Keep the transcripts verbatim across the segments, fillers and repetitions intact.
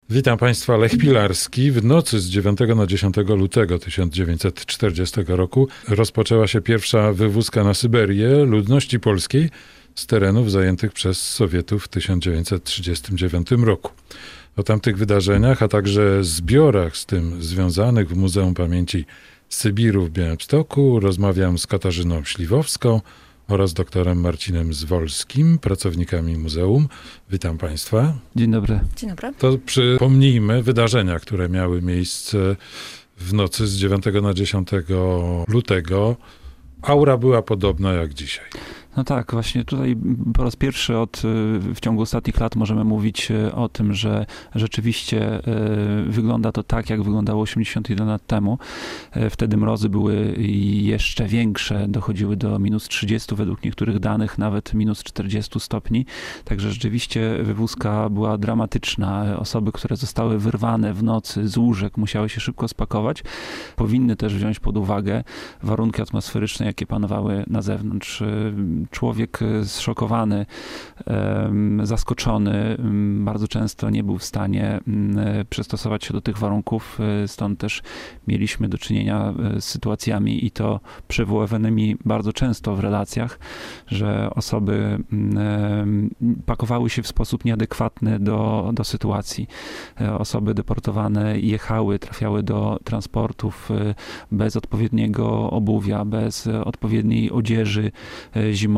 Witam Państwa, Lech Pilarski. W nocy z dziewiątego na dziesiątego lutego tysiąc dziewięćset czterdziestego roku rozpoczęła się pierwsza wywózka na Syberię ludności polskiej z terenów zajętych przez Sowietów w tysiąc dziewięćset trzydziestym dziewiątym roku. O tamtych wydarzeniach, a także zbiorach z tym związanych w Muzeum Pamięci Sybiru w Białymstoku rozmawiam z Katarzyną Śliwowską oraz doktorem Marcinem Zwolskim, pracownikami muzeum. Witam Państwa. Dzień dobry. Dzień dobry. To przypomnijmy wydarzenia, które miały miejsce w nocy z dziewiątego na dziesiątego lutego. Aura była podobna jak dzisiaj. No tak, właśnie tutaj po raz pierwszy od, w ciągu ostatnich lat możemy mówić o tym, że rzeczywiście wygląda to tak, jak wyglądało osiemdziesiąt jeden lat temu. Wtedy mrozy były jeszcze większe, dochodziły do minus trzydziestu, według niektórych danych nawet minus czterdziestu stopni. Także rzeczywiście wywózka była dramatyczna. Osoby, które zostały wyrwane w nocy z łóżek, musiały się szybko spakować. Powinny też wziąć pod uwagę warunki atmosferyczne, jakie panowały na zewnątrz. Człowiek zszokowany, zaskoczony, bardzo często nie był w stanie przystosować się do tych warunków, stąd też mieliśmy do czynienia z sytuacjami i to przywoływanymi bardzo często w relacjach, że osoby pakowały się w sposób nieadekwatny do, do sytuacji. Osoby deportowane jechały, trafiały do transportów bez odpowiedniego obuwia, bez odpowiedniej odzieży zimowej.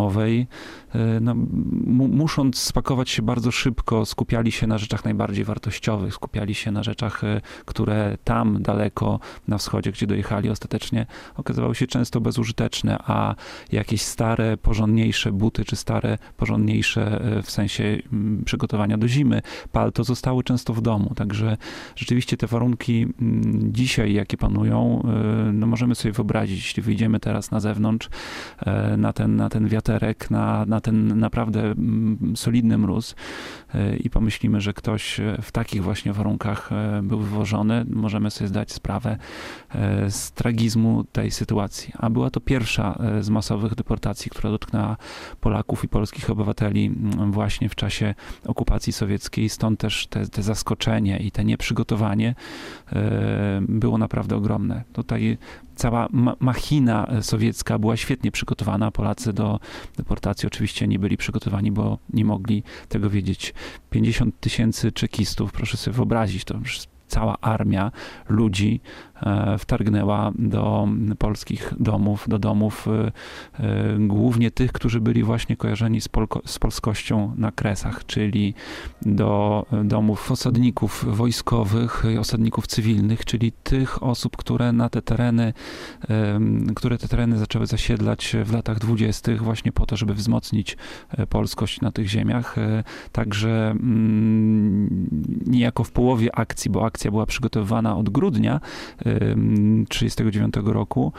No, musząc spakować się bardzo szybko, skupiali się na rzeczach najbardziej wartościowych, skupiali się na rzeczach, które tam daleko na wschodzie, gdzie dojechali ostatecznie, okazywały się często bezużyteczne, a jakieś stare, porządniejsze buty, czy stare, porządniejsze w sensie przygotowania do zimy, palto zostały często w domu. Także rzeczywiście te warunki dzisiaj, jakie panują, no możemy sobie wyobrazić, jeśli wyjdziemy teraz na zewnątrz, na ten, na ten wiaterek, na, na ten naprawdę solidny mróz i pomyślimy, że ktoś w takich właśnie warunkach był wywożony, możemy sobie zdać sprawę z tragizmu tej sytuacji. A była to pierwsza z masowych deportacji, która dotknęła Polaków i polskich obywateli właśnie w czasie okupacji sowieckiej. Stąd też te, te zaskoczenie i te nieprzygotowanie było naprawdę ogromne. Tutaj cała ma- machina sowiecka była świetnie przygotowana. Polacy do deportacji oczywiście nie byli przygotowani, bo nie mogli tego wiedzieć. pięćdziesiąt tysięcy czekistów, proszę sobie wyobrazić, to już cała armia ludzi wtargnęła do polskich domów, do domów głównie tych, którzy byli właśnie kojarzeni z, Polko, z polskością na Kresach, czyli do domów osadników wojskowych i osadników cywilnych, czyli tych osób, które na te tereny, które te tereny zaczęły zasiedlać w latach dwudziestych właśnie po to, żeby wzmocnić polskość na tych ziemiach. Także niejako w połowie akcji, bo akcja była przygotowywana od grudnia trzydziestego dziewiątego roku,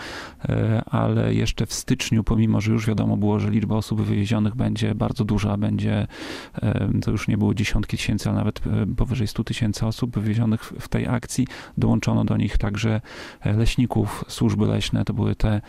ale jeszcze w styczniu, pomimo że już wiadomo było, że liczba osób wywiezionych będzie bardzo duża, będzie, to już nie było dziesiątki tysięcy, ale nawet powyżej stu tysięcy osób wywiezionych w tej akcji, dołączono do nich także leśników, służby leśne, to były te,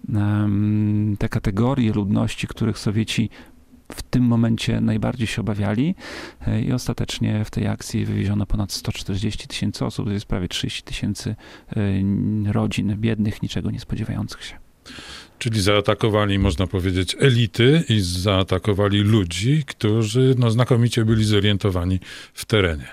te kategorie ludności, których Sowieci w tym momencie najbardziej się obawiali i ostatecznie w tej akcji wywieziono ponad sto czterdzieści tysięcy osób, to jest prawie trzydzieści tysięcy rodzin biednych, niczego nie spodziewających się. Czyli zaatakowali, można powiedzieć, elity i zaatakowali ludzi, którzy no, znakomicie byli zorientowani w terenie.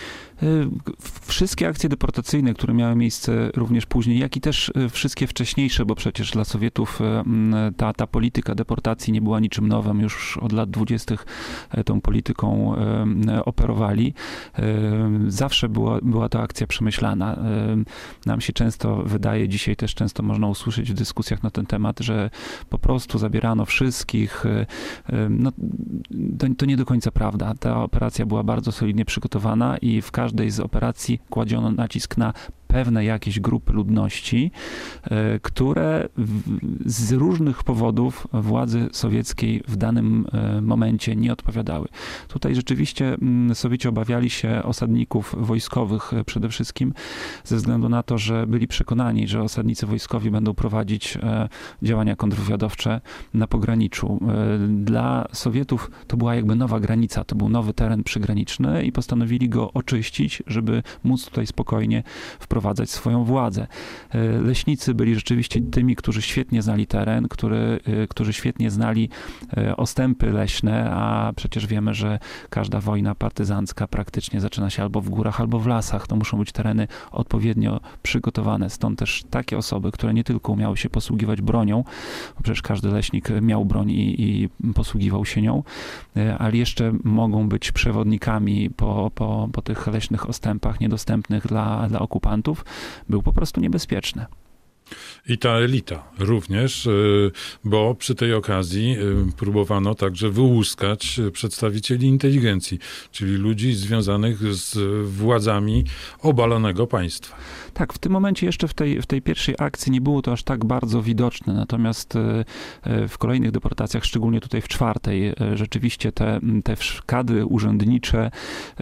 Wszystkie akcje deportacyjne, które miały miejsce również później, jak i też wszystkie wcześniejsze, bo przecież dla Sowietów ta, ta polityka deportacji nie była niczym nowym, już od lat dwudziestych tą polityką operowali. Zawsze była, była to akcja przemyślana. Nam się często wydaje, dzisiaj też często można usłyszeć w dyskusjach na ten temat, że po prostu zabierano wszystkich. No, to, to nie do końca prawda. Ta operacja była bardzo solidnie przygotowana i w każdej każdej z operacji kładziono nacisk na pewne jakieś grupy ludności, które z różnych powodów władzy sowieckiej w danym momencie nie odpowiadały. Tutaj rzeczywiście Sowieci obawiali się osadników wojskowych przede wszystkim ze względu na to, że byli przekonani, że osadnicy wojskowi będą prowadzić działania kontrwywiadowcze na pograniczu. Dla Sowietów to była jakby nowa granica, to był nowy teren przygraniczny i postanowili go oczyścić, żeby móc tutaj spokojnie wprowadzać swoją władzę. Leśnicy byli rzeczywiście tymi, którzy świetnie znali teren, który, którzy świetnie znali ostępy leśne, a przecież wiemy, że każda wojna partyzancka praktycznie zaczyna się albo w górach, albo w lasach. To muszą być tereny odpowiednio przygotowane. Stąd też takie osoby, które nie tylko umiały się posługiwać bronią, bo przecież każdy leśnik miał broń i, i posługiwał się nią, ale jeszcze mogą być przewodnikami po, po, po tych leśnych ostępach niedostępnych dla, dla okupantów, był po prostu niebezpieczny. I ta elita również, bo przy tej okazji próbowano także wyłuskać przedstawicieli inteligencji, czyli ludzi związanych z władzami obalonego państwa. Tak, w tym momencie jeszcze w tej, w tej pierwszej akcji nie było to aż tak bardzo widoczne, natomiast w kolejnych deportacjach, szczególnie tutaj w czwartej, rzeczywiście te, te kadry urzędnicze,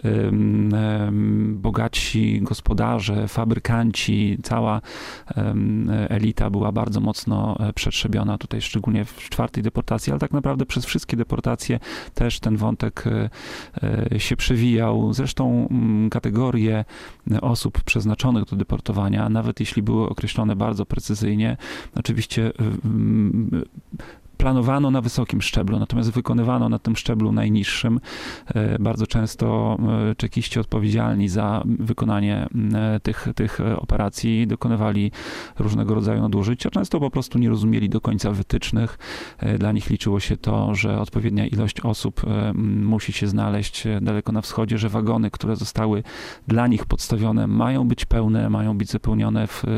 bogaci gospodarze, fabrykanci, cała elita była bardzo mocno przetrzebiona tutaj, szczególnie w czwartej deportacji, ale tak naprawdę przez wszystkie deportacje też ten wątek się przewijał. Zresztą kategorie osób przeznaczonych do deportowania, nawet jeśli były określone bardzo precyzyjnie, oczywiście planowano na wysokim szczeblu, natomiast wykonywano na tym szczeblu najniższym. Bardzo często czekiści odpowiedzialni za wykonanie tych, tych operacji dokonywali różnego rodzaju nadużyć, a często po prostu nie rozumieli do końca wytycznych. Dla nich liczyło się to, że odpowiednia ilość osób musi się znaleźć daleko na wschodzie, że wagony, które zostały dla nich podstawione, mają być pełne, mają być zapełnione w,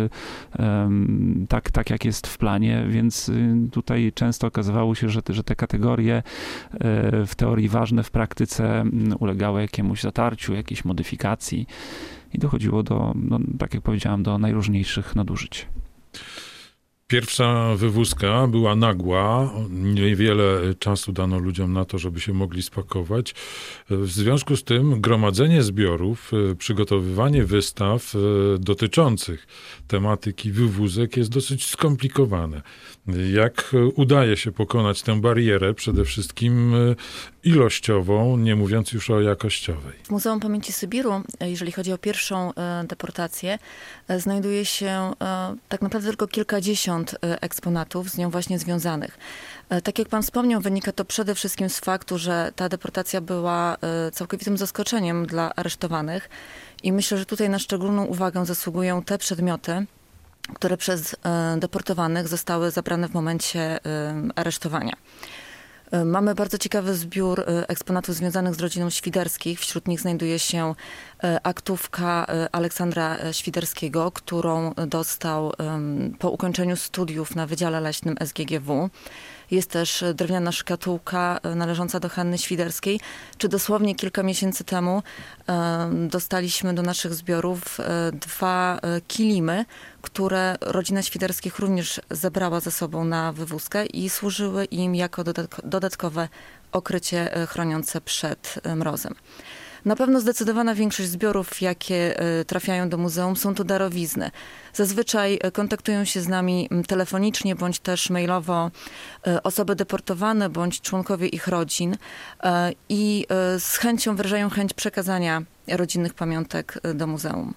tak, tak jak jest w planie, więc tutaj często okazywało się, że te, że te kategorie w teorii ważne, w praktyce ulegały jakiemuś zatarciu, jakiejś modyfikacji i dochodziło do, no, tak jak powiedziałem, do najróżniejszych nadużyć. Pierwsza wywózka była nagła, niewiele czasu dano ludziom na to, żeby się mogli spakować. W związku z tym gromadzenie zbiorów, przygotowywanie wystaw dotyczących tematyki wywózek jest dosyć skomplikowane. Jak udaje się pokonać tę barierę, przede wszystkim ilościową, nie mówiąc już o jakościowej? W Muzeum Pamięci Sybiru, jeżeli chodzi o pierwszą deportację, znajduje się tak naprawdę tylko kilkadziesiąt eksponatów z nią właśnie związanych. Tak jak pan wspomniał, wynika to przede wszystkim z faktu, że ta deportacja była całkowitym zaskoczeniem dla aresztowanych i myślę, że tutaj na szczególną uwagę zasługują te przedmioty, które przez deportowanych zostały zabrane w momencie aresztowania. Mamy bardzo ciekawy zbiór eksponatów związanych z rodziną Świderskich. Wśród nich znajduje się aktówka Aleksandra Świderskiego, którą dostał po ukończeniu studiów na Wydziale Leśnym S G G W. Jest też drewniana szkatułka należąca do Hanny Świderskiej. Czy dosłownie kilka miesięcy temu dostaliśmy do naszych zbiorów dwa kilimy, które rodzina Świderskich również zebrała ze sobą na wywózkę i służyły im jako dodatkowe okrycie chroniące przed mrozem. Na pewno zdecydowana większość zbiorów, jakie trafiają do muzeum, są to darowizny. Zazwyczaj kontaktują się z nami telefonicznie bądź też mailowo osoby deportowane bądź członkowie ich rodzin i z chęcią wyrażają chęć przekazania rodzinnych pamiątek do muzeum.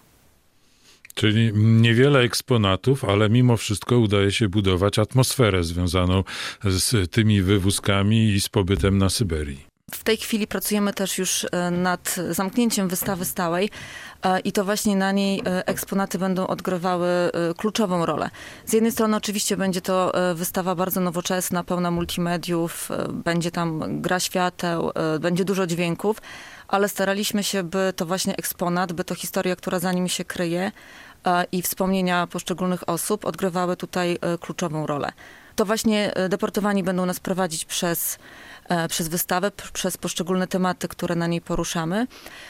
Czyli niewiele eksponatów, ale mimo wszystko udaje się budować atmosferę związaną z tymi wywózkami i z pobytem na Syberii. W tej chwili pracujemy też już nad zamknięciem wystawy stałej i to właśnie na niej eksponaty będą odgrywały kluczową rolę. Z jednej strony oczywiście będzie to wystawa bardzo nowoczesna, pełna multimediów, będzie tam gra świateł, będzie dużo dźwięków, ale staraliśmy się, by to właśnie eksponat, by to historia, która za nim się kryje i wspomnienia poszczególnych osób odgrywały tutaj kluczową rolę. To właśnie deportowani będą nas prowadzić przez przez wystawę, przez poszczególne tematy, które na niej poruszamy.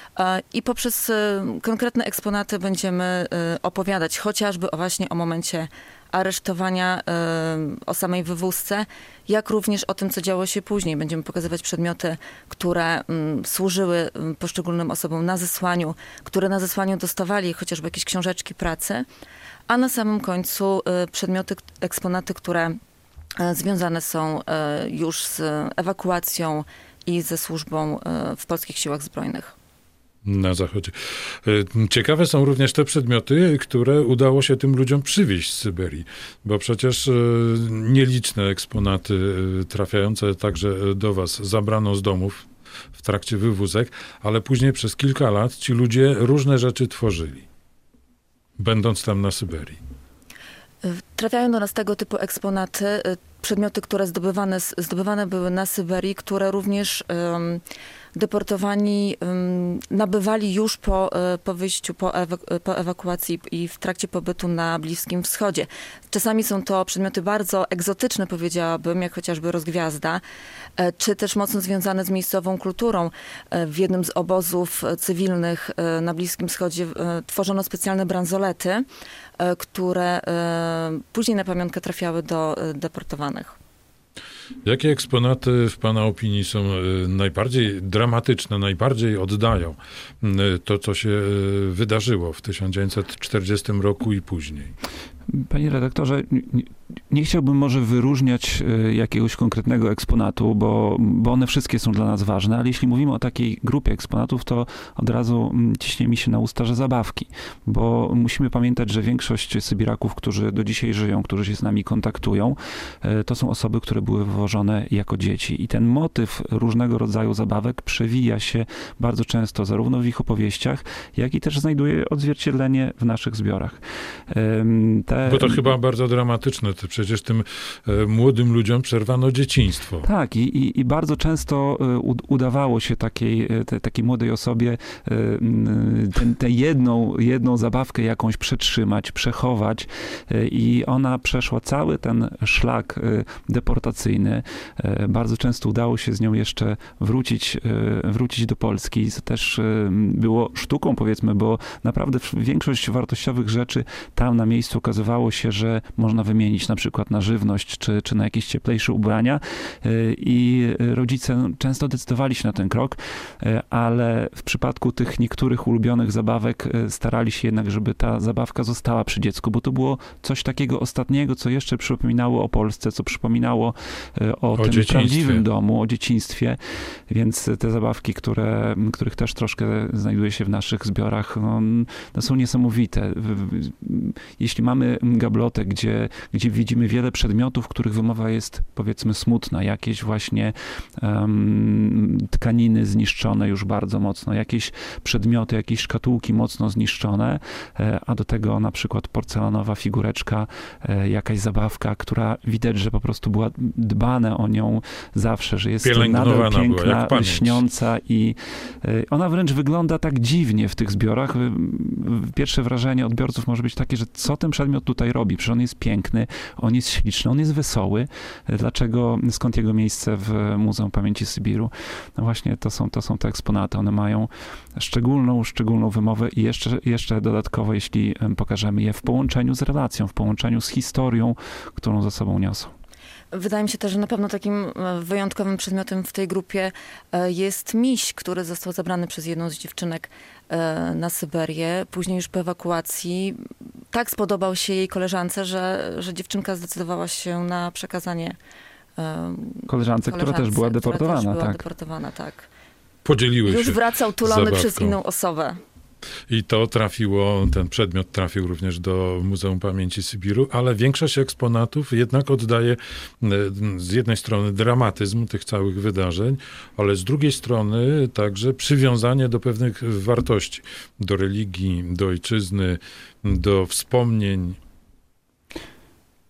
I poprzez konkretne eksponaty będziemy opowiadać chociażby o właśnie o momencie aresztowania, o samej wywózce, jak również o tym, co działo się później. Będziemy pokazywać przedmioty, które służyły poszczególnym osobom na zesłaniu, które na zesłaniu dostawali chociażby jakieś książeczki pracy, a na samym końcu przedmioty, eksponaty, które związane są już z ewakuacją i ze służbą w polskich siłach zbrojnych. Na zachodzie. Ciekawe są również te przedmioty, które udało się tym ludziom przywieźć z Syberii, bo przecież nieliczne eksponaty trafiające także do was zabrano z domów w trakcie wywózek, ale później przez kilka lat ci ludzie różne rzeczy tworzyli, będąc tam na Syberii. Trafiają do nas tego typu eksponaty, przedmioty, które zdobywane, zdobywane były na Syberii, które również um, deportowani um, nabywali już po, po wyjściu, po, ewa- po ewakuacji i w trakcie pobytu na Bliskim Wschodzie. Czasami są to przedmioty bardzo egzotyczne, powiedziałabym, jak chociażby rozgwiazda, czy też mocno związane z miejscową kulturą. W jednym z obozów cywilnych na Bliskim Wschodzie tworzono specjalne bransolety, które później na pamiątkę trafiały do deportowanych. Jakie eksponaty w pana opinii są najbardziej dramatyczne, najbardziej oddają to, co się wydarzyło w tysiąc dziewięćset czterdziestym roku i później? Panie redaktorze, nie, nie chciałbym może wyróżniać jakiegoś konkretnego eksponatu, bo, bo one wszystkie są dla nas ważne, ale jeśli mówimy o takiej grupie eksponatów, to od razu ciśnie mi się na usta, że zabawki, bo musimy pamiętać, że większość Sybiraków, którzy do dzisiaj żyją, którzy się z nami kontaktują, to są osoby, które były wywożone jako dzieci i ten motyw różnego rodzaju zabawek przewija się bardzo często zarówno w ich opowieściach, jak i też znajduje odzwierciedlenie w naszych zbiorach. Te... Bo to chyba bardzo dramatyczne. To przecież tym e, młodym ludziom przerwano dzieciństwo. Tak, i, i, i bardzo często u, udawało się takiej, te, takiej młodej osobie tę jedną, jedną zabawkę jakąś przetrzymać, przechować i ona przeszła cały ten szlak deportacyjny. Bardzo często udało się z nią jeszcze wrócić, wrócić do Polski, co też było sztuką, powiedzmy, bo naprawdę większość wartościowych rzeczy tam na miejscu okazywało się, że można wymienić na przykład na żywność, czy, czy na jakieś cieplejsze ubrania i rodzice często decydowali się na ten krok, ale w przypadku tych niektórych ulubionych zabawek starali się jednak, żeby ta zabawka została przy dziecku, bo to było coś takiego ostatniego, co jeszcze przypominało o Polsce, co przypominało o, o tym prawdziwym domu, o dzieciństwie, więc te zabawki, które, których też troszkę znajduje się w naszych zbiorach, no, no są niesamowite. Jeśli mamy gablotę, gdzie, gdzie widzimy wiele przedmiotów, których wymowa jest, powiedzmy, smutna, jakieś właśnie um, tkaniny zniszczone już bardzo mocno, jakieś przedmioty, jakieś szkatułki mocno zniszczone, a do tego na przykład porcelanowa figureczka, jakaś zabawka, która widać, że po prostu była dbane o nią zawsze, że jest nadal piękna, lśniąca i ona wręcz wygląda tak dziwnie w tych zbiorach. Pierwsze wrażenie odbiorców może być takie, że co ten przedmiot tutaj robi? Przecież on jest piękny, on jest śliczny, on jest wesoły. Dlaczego, skąd jego miejsce w Muzeum Pamięci Sybiru? No właśnie, to są, to są te eksponaty. One mają szczególną, szczególną wymowę i jeszcze, jeszcze dodatkowo, jeśli pokażemy je w połączeniu z relacją, w połączeniu z historią, którą za sobą niosą. Wydaje mi się też, że na pewno takim wyjątkowym przedmiotem w tej grupie jest miś, który został zabrany przez jedną z dziewczynek na Syberię. Później już po ewakuacji tak spodobał się jej koleżance, że, że dziewczynka zdecydowała się na przekazanie koleżance, koleżance która też była deportowana. Która też była tak. deportowana, tak. Podzieliły już się. Już wracał tulony zabawką. Przez inną osobę. I to trafiło, ten przedmiot trafił również do Muzeum Pamięci Sybiru, ale większość eksponatów jednak oddaje z jednej strony dramatyzm tych całych wydarzeń, ale z drugiej strony także przywiązanie do pewnych wartości, do religii, do ojczyzny, do wspomnień.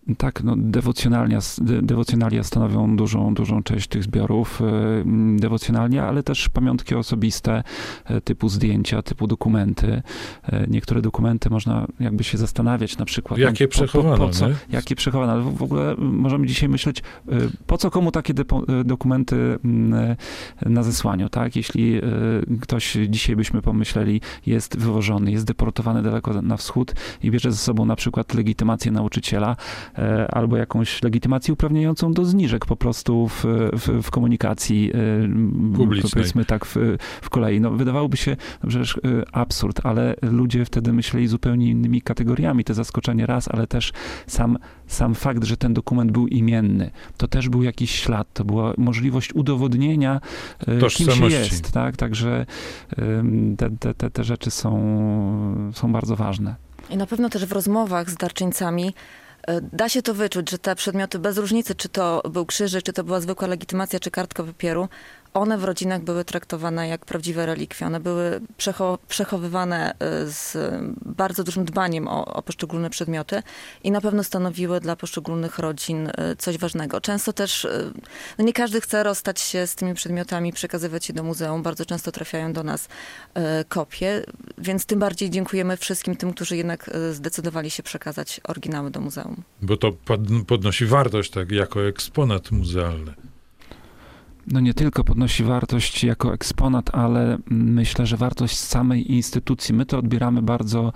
Tak, no dewocjonalia, dewocjonalia stanowią dużą, dużą część tych zbiorów. Dewocjonalia, ale też pamiątki osobiste, typu zdjęcia, typu dokumenty. Niektóre dokumenty można jakby się zastanawiać na przykład. Jakie no, po, przechowano, po, po co, nie? Jakie przechowano. Ale w ogóle możemy dzisiaj myśleć, po co komu takie depo, dokumenty na zesłaniu, tak? Jeśli ktoś dzisiaj byśmy pomyśleli, jest wywożony, jest deportowany daleko na wschód i bierze ze sobą na przykład legitymację nauczyciela, albo jakąś legitymację uprawniającą do zniżek po prostu w, w, w komunikacji publicznej. Powiedzmy tak, w, w kolei. No, wydawałoby się no, przecież absurd, ale ludzie wtedy myśleli zupełnie innymi kategoriami. To zaskoczenie raz, ale też sam, sam fakt, że ten dokument był imienny, to też był jakiś ślad, to była możliwość udowodnienia, kim się jest. Tak? Także te, te, te, te rzeczy są, są bardzo ważne. I na pewno też w rozmowach z darczyńcami da się to wyczuć, że te przedmioty, bez różnicy, czy to był krzyżyk, czy to była zwykła legitymacja, czy kartka papieru, one w rodzinach były traktowane jak prawdziwe relikwie. One były przecho- przechowywane z bardzo dużym dbaniem o, o poszczególne przedmioty i na pewno stanowiły dla poszczególnych rodzin coś ważnego. Często też, no nie każdy chce rozstać się z tymi przedmiotami, przekazywać je do muzeum. Bardzo często trafiają do nas kopie, więc tym bardziej dziękujemy wszystkim tym, którzy jednak zdecydowali się przekazać oryginały do muzeum. Bo to podnosi wartość tak jako eksponat muzealny. No nie tylko podnosi wartość jako eksponat, ale myślę, że wartość samej instytucji. My to odbieramy bardzo,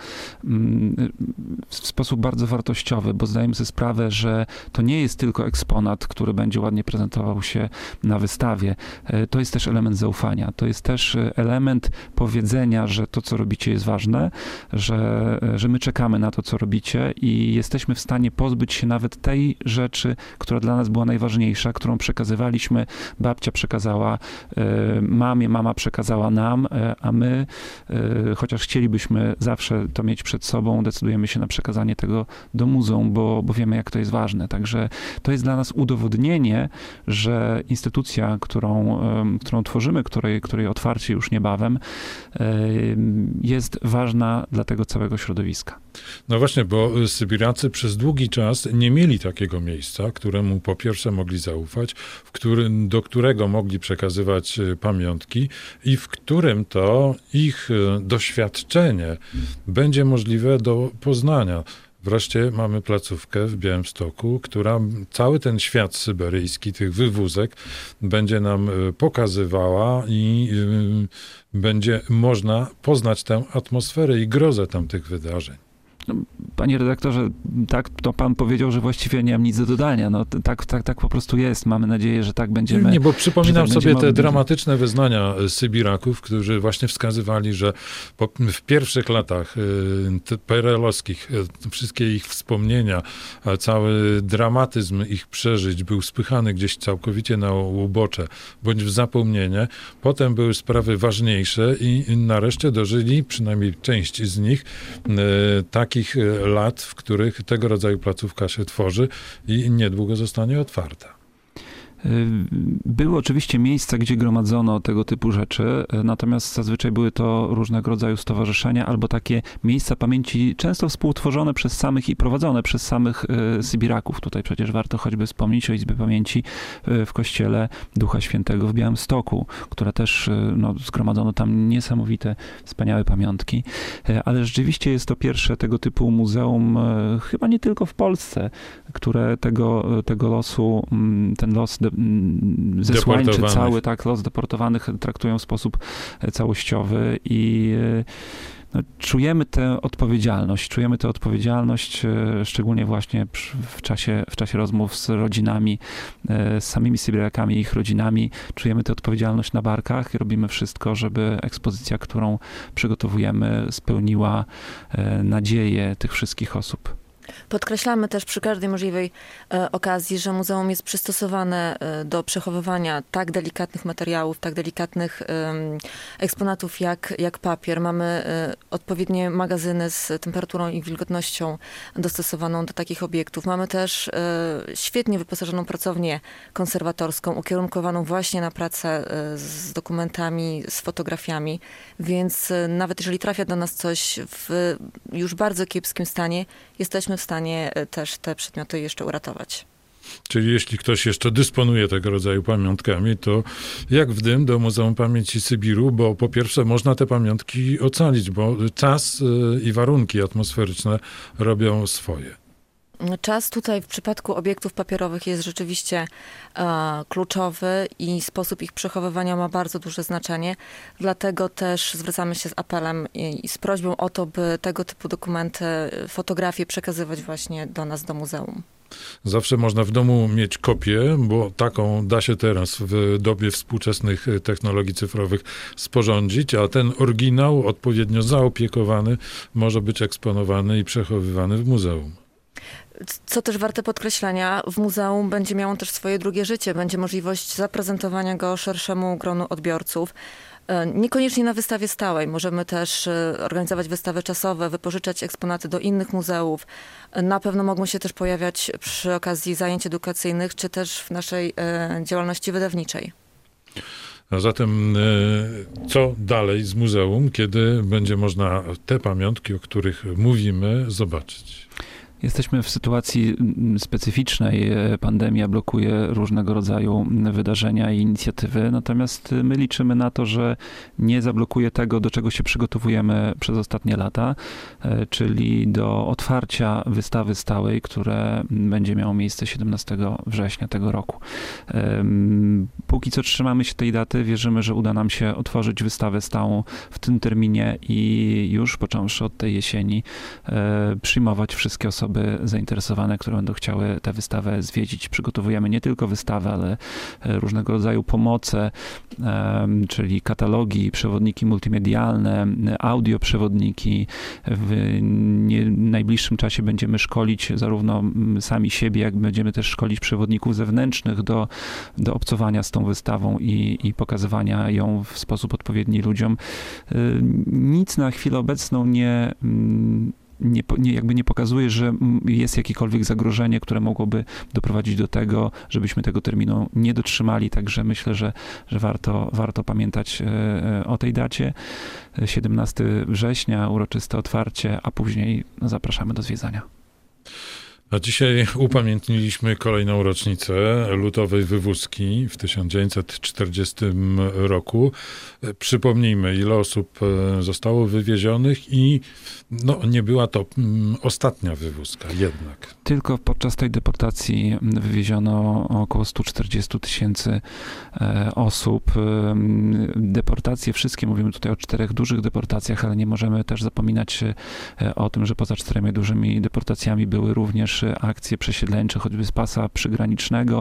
w sposób bardzo wartościowy, bo zdajemy sobie sprawę, że to nie jest tylko eksponat, który będzie ładnie prezentował się na wystawie. To jest też element zaufania. To jest też element powiedzenia, że to, co robicie, jest ważne, że, że my czekamy na to, co robicie i jesteśmy w stanie pozbyć się nawet tej rzeczy, która dla nas była najważniejsza, którą przekazywaliśmy babci. Babcia przekazała mamie, mama przekazała nam, a my, chociaż chcielibyśmy zawsze to mieć przed sobą, decydujemy się na przekazanie tego do muzeum, bo, bo wiemy, jak to jest ważne. Także to jest dla nas udowodnienie, że instytucja, którą, którą tworzymy, której, której otwarcie już niebawem, jest ważna dla tego całego środowiska. No właśnie, bo Sybiracy przez długi czas nie mieli takiego miejsca, któremu po pierwsze mogli zaufać, w którym, do którego mogli przekazywać pamiątki i w którym to ich doświadczenie będzie możliwe do poznania. Wreszcie mamy placówkę w Białymstoku, która cały ten świat syberyjski, tych wywózek będzie nam pokazywała i będzie można poznać tę atmosferę i grozę tamtych wydarzeń. No, panie redaktorze, tak to pan powiedział, że właściwie nie mam nic do dodania. No, tak, tak, tak po prostu jest. Mamy nadzieję, że tak będziemy... Nie, bo przypominam tak sobie te będziemy... dramatyczne wyznania Sybiraków, którzy właśnie wskazywali, że po, w pierwszych latach P R L-owskich wszystkie ich wspomnienia, cały dramatyzm ich przeżyć był spychany gdzieś całkowicie na ubocze, bądź w zapomnienie. Potem były sprawy ważniejsze i nareszcie dożyli, przynajmniej część z nich, takich lat, w których tego rodzaju placówka się tworzy i niedługo zostanie otwarta. Były oczywiście miejsca, gdzie gromadzono tego typu rzeczy, natomiast zazwyczaj były to różnego rodzaju stowarzyszenia albo takie miejsca pamięci, często współtworzone przez samych i prowadzone przez samych Sybiraków. Tutaj przecież warto choćby wspomnieć o Izbie Pamięci w Kościele Ducha Świętego w Białymstoku, która też, no, zgromadzono tam niesamowite, wspaniałe pamiątki. Ale rzeczywiście jest to pierwsze tego typu muzeum, chyba nie tylko w Polsce, które tego, tego losu, ten los zesłańczy cały, tak, los deportowanych traktują w sposób całościowy i no, czujemy tę odpowiedzialność, czujemy tę odpowiedzialność, szczególnie właśnie w czasie, w czasie rozmów z rodzinami, z samymi Sybirakami i ich rodzinami, czujemy tę odpowiedzialność na barkach i robimy wszystko, żeby ekspozycja, którą przygotowujemy, spełniła nadzieje tych wszystkich osób. Podkreślamy też przy każdej możliwej e, okazji, że muzeum jest przystosowane e, do przechowywania tak delikatnych materiałów, tak delikatnych e, eksponatów jak, jak papier. Mamy e, odpowiednie magazyny z temperaturą i wilgotnością dostosowaną do takich obiektów. Mamy też e, świetnie wyposażoną pracownię konserwatorską, ukierunkowaną właśnie na pracę e, z dokumentami, z fotografiami, więc e, nawet jeżeli trafia do nas coś w już bardzo kiepskim stanie, jesteśmy w stanie też te przedmioty jeszcze uratować. Czyli jeśli ktoś jeszcze dysponuje tego rodzaju pamiątkami, to jak w dym do Muzeum Pamięci Sybiru, bo po pierwsze można te pamiątki ocalić, bo czas i warunki atmosferyczne robią swoje. Czas tutaj w przypadku obiektów papierowych jest rzeczywiście e, kluczowy i sposób ich przechowywania ma bardzo duże znaczenie. Dlatego też zwracamy się z apelem i, i z prośbą o to, by tego typu dokumenty, fotografie przekazywać właśnie do nas, do muzeum. Zawsze można w domu mieć kopię, bo taką da się teraz w dobie współczesnych technologii cyfrowych sporządzić, a ten oryginał odpowiednio zaopiekowany może być eksponowany i przechowywany w muzeum. Co też warte podkreślenia, w muzeum będzie miało też swoje drugie życie. Będzie możliwość zaprezentowania go szerszemu gronu odbiorców. Niekoniecznie na wystawie stałej. Możemy też organizować wystawy czasowe, wypożyczać eksponaty do innych muzeów. Na pewno mogą się też pojawiać przy okazji zajęć edukacyjnych, czy też w naszej działalności wydawniczej. A zatem co dalej z muzeum, kiedy będzie można te pamiątki, o których mówimy, zobaczyć? Jesteśmy w sytuacji specyficznej. Pandemia blokuje różnego rodzaju wydarzenia i inicjatywy, natomiast my liczymy na to, że nie zablokuje tego, do czego się przygotowujemy przez ostatnie lata, czyli do otwarcia wystawy stałej, które będzie miało miejsce siedemnastego września tego roku. Póki co trzymamy się tej daty, wierzymy, że uda nam się otworzyć wystawę stałą w tym terminie i już począwszy od tej jesieni przyjmować wszystkie osoby zainteresowane, które będą chciały tę wystawę zwiedzić. Przygotowujemy nie tylko wystawę, ale różnego rodzaju pomoce, czyli katalogi, przewodniki multimedialne, audioprzewodniki. W najbliższym czasie będziemy szkolić zarówno sami siebie, jak będziemy też szkolić przewodników zewnętrznych do, do obcowania z tą wystawą i, i pokazywania ją w sposób odpowiedni ludziom. Nic na chwilę obecną nie Nie, nie, jakby nie pokazuje, że jest jakiekolwiek zagrożenie, które mogłoby doprowadzić do tego, żebyśmy tego terminu nie dotrzymali. Także myślę, że, że warto, warto pamiętać o tej dacie. siedemnastego września, uroczyste otwarcie, a później zapraszamy do zwiedzania. A dzisiaj upamiętniliśmy kolejną rocznicę lutowej wywózki w tysiąc dziewięćset czterdziestym roku. Przypomnijmy, ile osób zostało wywiezionych i no, nie była to ostatnia wywózka jednak. Tylko podczas tej deportacji wywieziono około sto czterdzieści tysięcy osób. Deportacje wszystkie, mówimy tutaj o czterech dużych deportacjach, ale nie możemy też zapominać o tym, że poza czterema dużymi deportacjami były również akcje przesiedleńcze, choćby z pasa przygranicznego,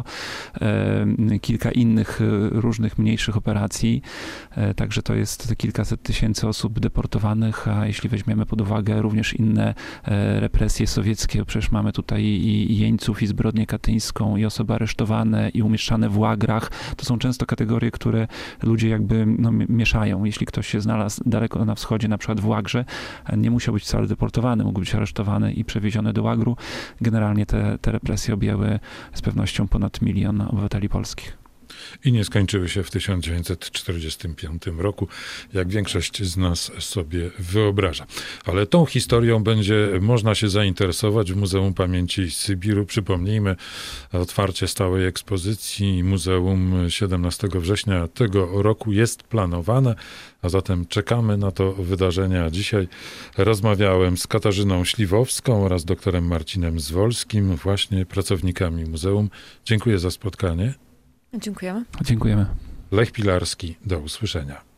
kilka innych różnych mniejszych operacji. Także to jest kilkaset tysięcy osób deportowanych, a jeśli weźmiemy pod uwagę również inne represje sowieckie, przecież mamy tutaj i jeńców, i zbrodnię katyńską, i osoby aresztowane, i umieszczane w łagrach. To są często kategorie, które ludzie jakby no, mieszają. Jeśli ktoś się znalazł daleko na wschodzie, na przykład w łagrze, nie musiał być wcale deportowany, mógł być aresztowany i przewieziony do łagru. Generalnie te, te represje objęły z pewnością ponad milion obywateli polskich. I nie skończyły się w tysiąc dziewięćset czterdziestym piątym roku, jak większość z nas sobie wyobraża. Ale tą historią będzie można się zainteresować w Muzeum Pamięci Sybiru. Przypomnijmy, otwarcie stałej ekspozycji muzeum siedemnastego września tego roku jest planowane, a zatem czekamy na to wydarzenie. A dzisiaj rozmawiałem z Katarzyną Śliwowską oraz doktorem Marcinem Zwolskim, właśnie pracownikami muzeum. Dziękuję za spotkanie. Dziękujemy. Dziękujemy. Lech Pilarski, do usłyszenia.